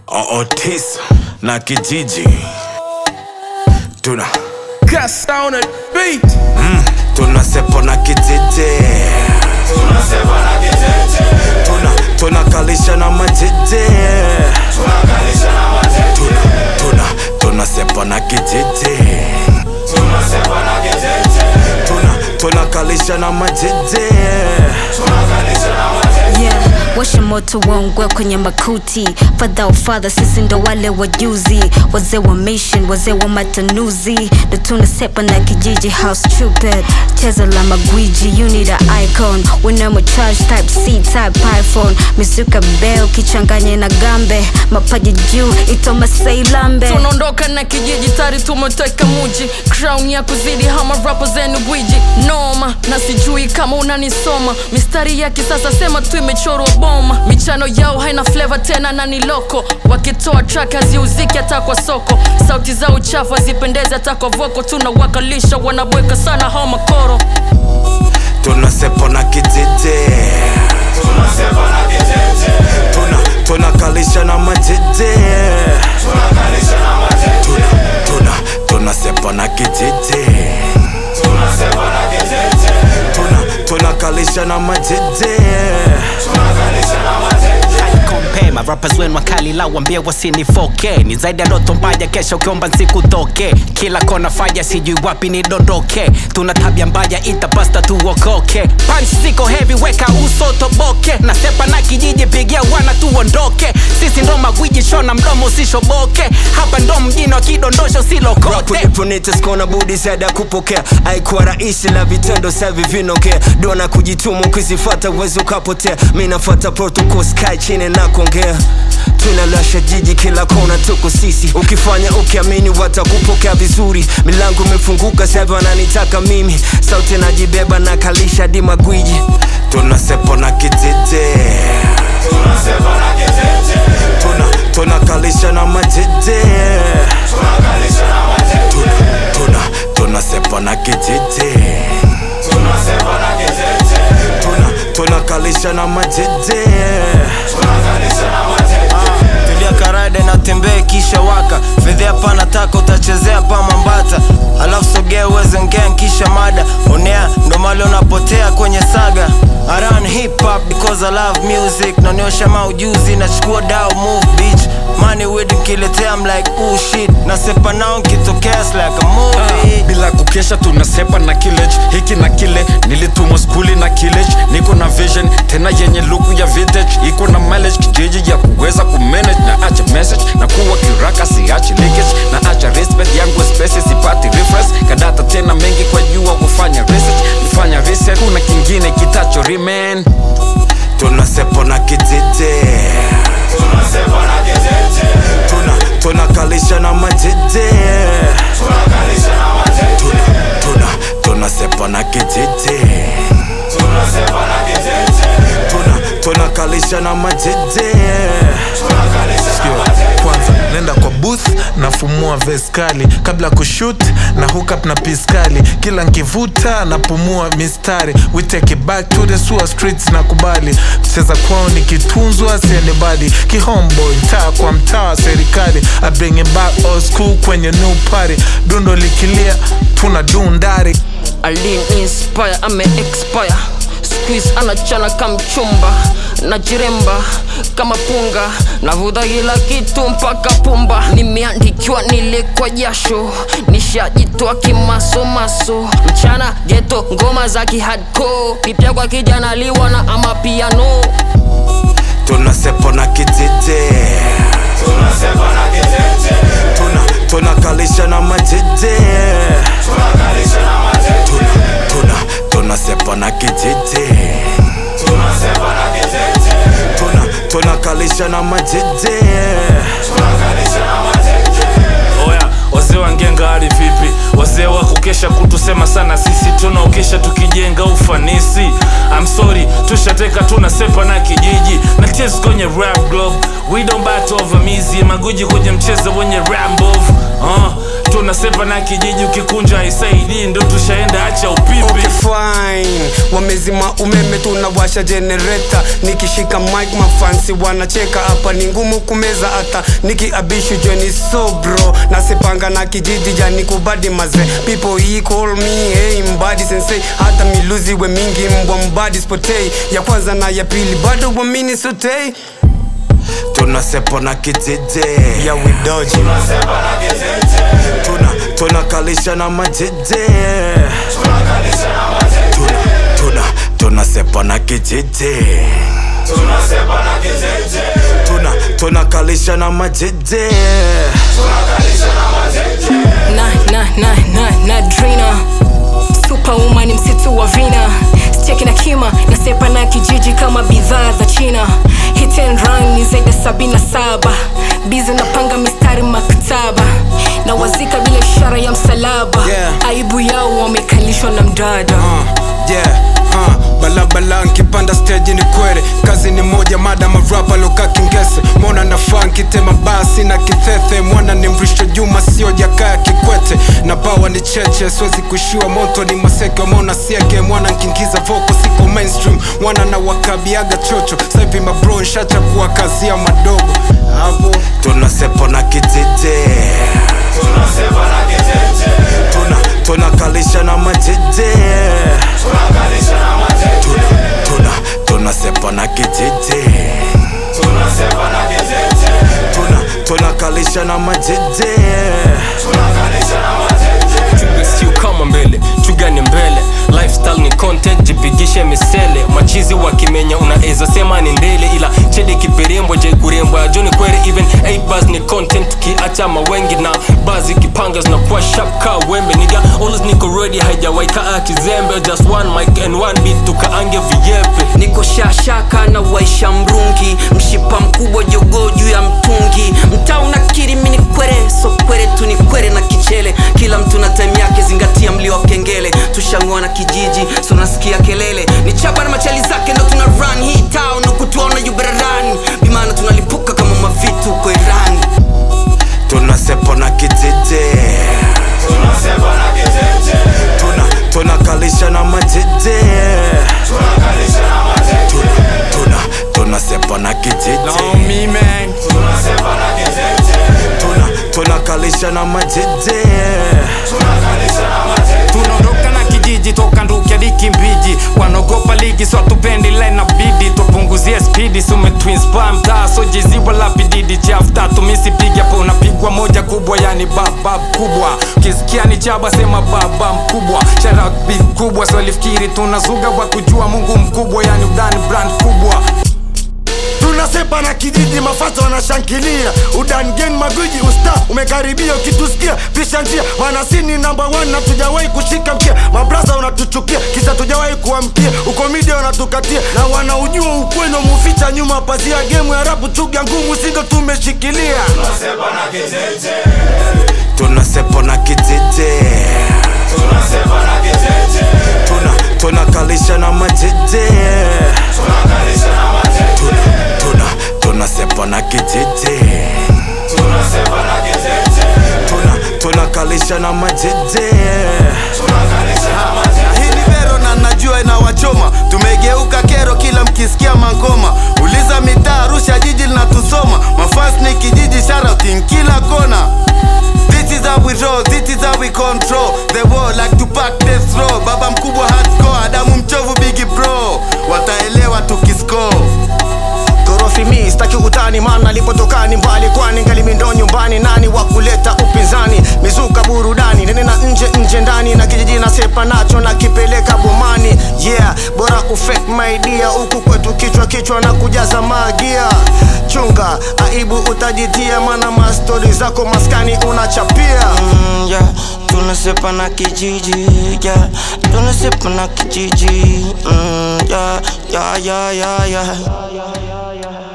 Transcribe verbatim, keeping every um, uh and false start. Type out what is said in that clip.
Otis na kijiji Tuna Cast on a beat mm, Tuna sepo na kijiji Tuna sepo na kijiji Tuna, tuna kalisha na majiji Tuna kalisha na majiji Tuna, tuna, tuna sepo na kijiji Tuna sepo na kijiji Tuna, tuna kalisha na majiji Tuna kalisha na majiji Yeah, washa moto waungwe kwenye makuti. Father o father, sisi ndo wale wajuzi, wazee wa mission, wazee wa matanuzi. Ndo tunasepa na kijiji house stupid. Cheza la magwiji, you need a icon. Winamo charge type C type iPhone. Mizuka bell kichanganye na gambe, mapaji juu ito Masai Lambe. Tunaondoka na kijiji tari tumetoka muji. Crown ya kuzidi hama rappers zenu gwiji. Noma, na sijui kama unanisoma. Mistari ya kisasa sema tu imechorwa boma. Michano yao haina flavor tena na ni loko. Wakitoa track haziuziki hata kwa soko. Sauti za uchafu hazipendezi hata kwa voko. Tunawakalisha wanabweka sana hao makoro. Tuna sepo na kijiji Tuna sepo na kijiji Tuna, tuna kalisha na majiji Tuna kalisha na majiji Tuna, tuna, tuna sepo na kijiji Tuna sepo na kijiji Tuna, tuna kalisha na majiji Tuna kalisha na majiji Compare my rappers wenu wakali la wambia wasini four K. Ni zaidi ya ndoto mbaya kesho ukiomba nsiku toke. Kila kona faya sijui wapi ni dondoke. Tuna tabia mbaya itapasta tuokoke. Punch ziko heavy weka uso toboke. Na sepa na kijiji pigia wana tuondoke. Sisi ndo magwiji shona mdomo usishoboke. Hapa ndo mjini wa kidondosho silokote. Rap with the pronators kona budi sada kupokea. Haikuwa rahisi la vitendo savi vinokea. Dona kujitumu kuzifata uwezo ukapotea. Minafata protocol sky chini na kuongea. Tunalasha jiji kila kona tuko sisi. Ukifanya ukiamini watakupokea vizuri. Milango imefunguka savi wananitaka mimi. Sauti najibeba na kalisha di magwiji. Tuna sepo na kijiji Tuna sepo na kijiji Tuna, tuna kalisha na majiji Tuna kalisha na majiji Tuna, tuna, tuna sepo na kijiji Tuna sepo na kijiji Tuna, tuna kalisha na majiji Tuna kalisha na majiji Tulia karade na tembee kisha waka. Fedhea pana taka utachezea pa mambata. Alafu sogea uweze ngea kisha mada. Onea ndo mali unapotea kwenye saga. I run hip hop because I love music. Naniosha maujuzi na chukua dao move bitch. Money with kiletea I'm like ooh shit. Nasepa nao nkitokea it's like a movie. uh, Bila kukesha tunasepa na killage. Hiki na kile nilitumwa skuli na killage. Niko na vision tena yenye luku ya vintage. Iko na mileage kijiji ya kuweza kumanage. Na acha message na kuwa kiraka siachi leakage. Na acha respect yangu especially sipati reference. Kadata tena mengi kwa jua kufanya research. Nifanya research kuna kingine kitacho remain. Tuna sepo na kijiji Tuna sepo na kijiji Tuna, tuna kalisha na majiji Tuna kalisha na majiji Tuna, tuna, tuna sepo na kijiji Tuna sepo na kijiji Tuna, tuna kalisha na majiji Tuna kalisha na majiji Kwanza nenda kwa booth nafumua veskali kabla kushoot na hook up na piskali. Kila nkivuta napumua mistari. We take it back to the sewer streets na kubali. Kucheza kwao ni kitunzwa si anybody. Kihomeboy mtaa kwa mtaa serikali. I bring it back old school kwenye new party. Dundo likilia tuna dundari. Alin inspire ame expire. Squeeze anachana kamchumba. Najiremba kama punga. Navuta kila kitu mpaka pumba. Nimeandikiwa nile kwa jasho. Nishajitoa kimaso maso. Mchana ghetto ngoma za kihardcore. Pipia kwa kijana liwa na ama piano. Tuna sepo na kijiji Tuna sepo na kijiji Tuna, tuna kalisha na majiji Tuna kalisha na majiji Tuna, tuna, tuna sepo na kijiji Tuna sepo na kijiji Tuna, tuna kalisha na majiji Tuna kalisha na majiji Oya, wazee wa ngenga hali vipi? Wazee wa kukesha kutusema sana sisi tunaokesha tukijenga ufanisi. I'm sorry, tushateka tunasepa na kijiji. Na chase kwenye rap globe. We don't battle over mizi. Maguji kwenye mchezo wenye rap move. Uh, tunasepa na kijiji ukikunja haisaidii ndo tushaenda acha upipi. Okay fine, wamezima umeme tunawasha generator. Nikishika mic mafansi wanacheka, hapa ni ngumu kumeza hata nikiabishu joni so bro. Nasepanga na kijiji jani kubadi maze, people he call me hey mbadi sensei. Hata miluzi we mingi mbwa mbadi spotei, ya kwanza na ya pili bado wamini sotei. Tunasepa na kijiji, yeah we dodge. Tunasepa na kijiji, Tuna, tunakalisha na majiji. tunakalisha na majiji. Tuna, tuna, tunasepa na kijiji. Tunasepa na kijiji, Tuna, tunakalisha na majiji. tunakalisha na majiji. na na na na na drina superwoman msitu wa vina steki na kima nasepa na kijiji kama bidhaa za China. Hit and run ni zaidi sabini na saba, bizi napanga mistari maktaba na wazika bila ishara ya msalaba. Yeah. Aibu yao wamekalishwa na mdada. uh, yeah. Uh, balabala nkipanda stage ni kwere, kazi ni moja mada marapa loka kingese. Mona na funky tema basi na kithethe, mwana ni mrisho Juma sio Jakaya Kikwete. Na bawa ni cheche siwezi kushiwa moto ni maseke, mona sieke mwana nkingiza voko siko mainstream. Mwana na wakabiaga chocho saivi mabro nshacha kuwa kazi ya madogo hapo. Tunasepa na kijiji, Tunasepa na kijiji, Tuna, tunakalisha na majiji. tunakalisha na majiji. Tuna, tuna, tunasepa na kijiji. Tunasepa na kijiji, Tuna, tunakalisha na majiji. tunakalisha na majiji. Chuga sio kama mbele, chuga ni mbele. Lifestyle ni content, jipigishe misele. Machizi wakimenya unaeza sema ni ndele, ila chede kiperembo je kurembo ya Johnny Kwere. Even eight bars ni content, tukiacha mawengi na bazi kipangas na kuwa sharp ka wembe. Nigga always niko ready, haijawaika akizembe. Just one mic and one beat, tukaange viyepe. Niko shashaka na waisha mrungi, mshipa mkubwa jogo juu ya mtungi. Mtaa unakiri mini kwere, so kwere tu ni kwere na kichele. Kila mtu na time yake, zingatia mlio wa kengele. Tushangwa na kijiji, so nasikia kelele. Ni chapa na machali zake ndo tuna run hii town. Nukutuona you better run, bimana tunalipuka kama mavitu uko Iran. Tunasepa na kijiji, Tunasepa na kijiji, Tuna, tunakalisha na majiji. tunakalisha na majiji. Tuna, tuna, tunasepa na kijiji. Know me man. Tunasepa na kijiji, Tuna, tunakalisha na majiji. tunakalisha na majiji. Tunaondoka na kijiji toka nduki hadi Kimbiji. Wanogopa ligi so tupendi line na bidi. Tupunguzie speedi sume twins pa mtaa. So jizi wala pididi chafu tatu misi pigia po unapigwa moja kubwa yani baba kubwa. Kisikia ni chaba sema baba mkubwa. Shout out big kubwa so lifikiri tunazuga wa kujua Mungu mkubwa yani udani brand kubwa. Tunasepa na kijiji mafasa wanashankilia. Udan gen magwiji usta umekaribia ukitusikia pisha njia. Wanasini number one na tujawahi kushika mkia. Mabraza unatuchukia kisa tujawahi kuamkia. Uko media wanatukatia na wanaujua ukweli muficha nyuma pazia. Game ya rapu chuga ngumu singo tumeshikilia. Tunasepa na kijiji, Tunasepa na kijiji, tunasepa na kijiji, Tuna, tunakalisha na majiji. tunakalisha na majiji. Tuna, tuna, tunasepa na kijiji, Tunasepa na kijiji, Tuna, tunakalisha na majiji. tunakalisha na majiji. Hii ni vero na najua inawachoma. Tumegeuka kero kila mkisikia mangoma. Uliza mitaa Arusha jiji linatusoma. Mafans ni kijiji shouting kila kona. This is how we roll, this is how we control the war like to pack death row. Baba mkubwa hardcore, Adamu mchovu bigi bro. Wataelewa tukiscore. Korofi mi staki utani maana lipotoka ni mbali, kwani ngalimi ndo nyumbani. Nani wa kuleta upinzani, mizuka burudani nene na nje nje ndani. Na kijiji na sepa nacho na kipeleka bomani. Yeah, bora ufake my dear. Huku kwetu kichwa kichwa na kujaza magia. Chunga, aibu utajitia maana mastori zako maskani unachapia. Mm, yeah, tunasepa na kijiji, yeah, tunasepa na kijiji. Mm, yeah, yeah, yeah, yeah, yeah.